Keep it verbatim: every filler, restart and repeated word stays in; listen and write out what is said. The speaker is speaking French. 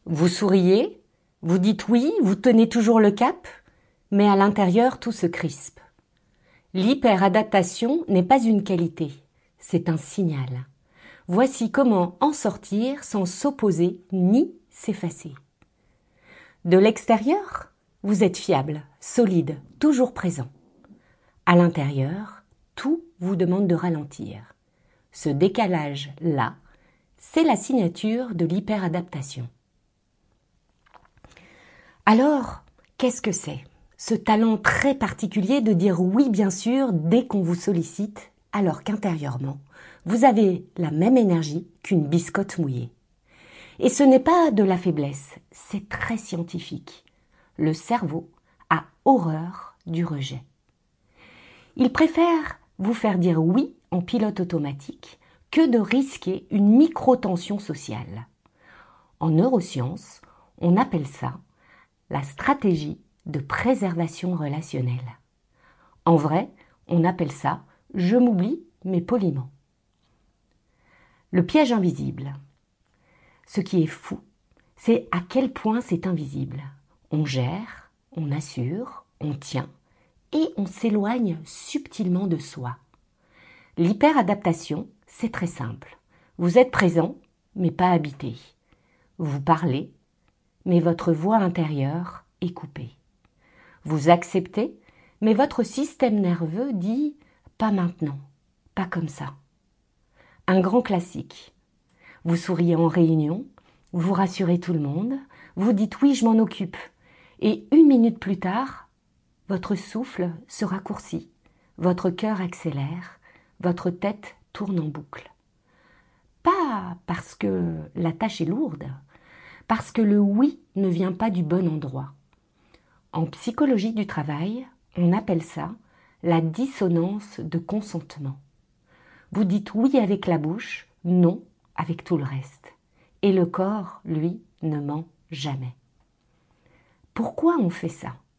Vous souriez, vous dites oui, vous tenez toujours le cap, mais à l'intérieur tout se crispe. L'hyperadaptation n'est pas une qualité, c'est un signal. Voici comment en sortir sans s'opposer ni s'effacer. De l'extérieur, vous êtes fiable, solide, toujours présent. À l'intérieur, tout vous demande de ralentir. Ce décalage-là, c'est la signature de l'hyperadaptation. Alors, qu'est-ce que c'est? Ce talent très particulier de dire oui bien sûr dès qu'on vous sollicite, alors qu'intérieurement, vous avez la même énergie qu'une biscotte mouillée. Et ce n'est pas de la faiblesse, c'est très scientifique. Le cerveau a horreur du rejet. Il préfère vous faire dire oui en pilote automatique que de risquer une micro-tension sociale. En neurosciences, on appelle ça la stratégie de préservation relationnelle. En vrai, on appelle ça « je m'oublie, mais poliment ». Le piège invisible. Ce qui est fou, c'est à quel point c'est invisible. On gère, on assure, on tient et on s'éloigne subtilement de soi. L'hyperadaptation, c'est très simple. Vous êtes présent, mais pas habité. Vous parlez, mais votre voix intérieure est coupée. Vous acceptez, mais votre système nerveux dit « pas maintenant, pas comme ça ». Un grand classique. Vous souriez en réunion, vous rassurez tout le monde, vous dites « oui, je m'en occupe ». Et une minute plus tard, votre souffle se raccourcit, votre cœur accélère, votre tête tourne en boucle. Pas parce que la tâche est lourde, parce que le oui ne vient pas du bon endroit. En psychologie du travail, on appelle ça la dissonance de consentement. Vous dites oui avec la bouche, non avec tout le reste. Et le corps, lui, ne ment jamais. Pourquoi on fait ça?